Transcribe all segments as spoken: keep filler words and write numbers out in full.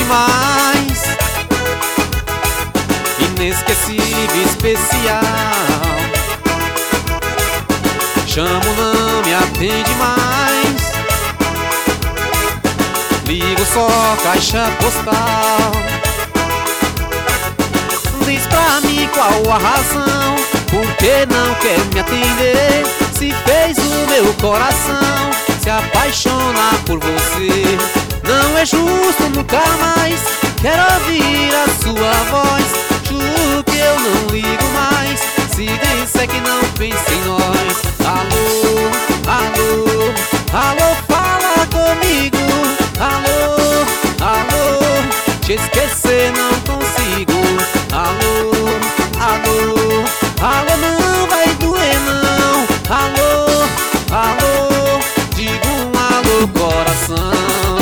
demais, inesquecível, especial. Chamo, não me atende mais, ligo só caixa postal. Diz pra mim qual a razão, por que não quer me atender? Se fez o meu coração se apaixonar por você. Não é justo, nunca mais quero ouvir a sua voz. Juro que eu não ligo mais, se disser que não pensa em nós. Alô, alô, alô, fala comigo. Alô, alô, te esquecer não consigo. Alô, alô, alô, não vai doer não. Alô, alô, digo um alô, coração.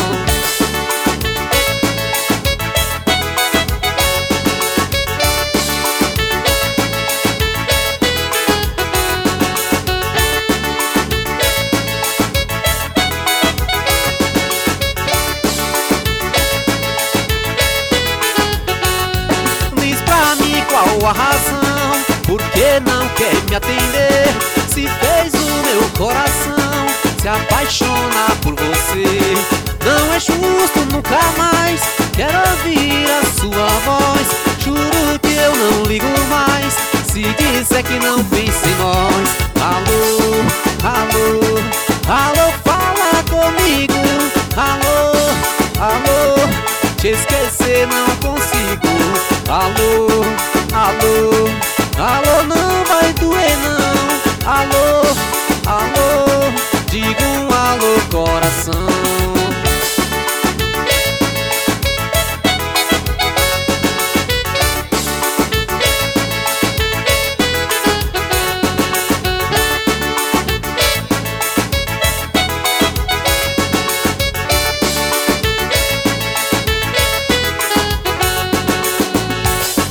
Qual a razão, por que não quer me atender? Se fez o meu coração se apaixonar por você. Não é justo, nunca mais quero ouvir a sua voz. Juro que eu não ligo mais, se disser que não pensa em nós.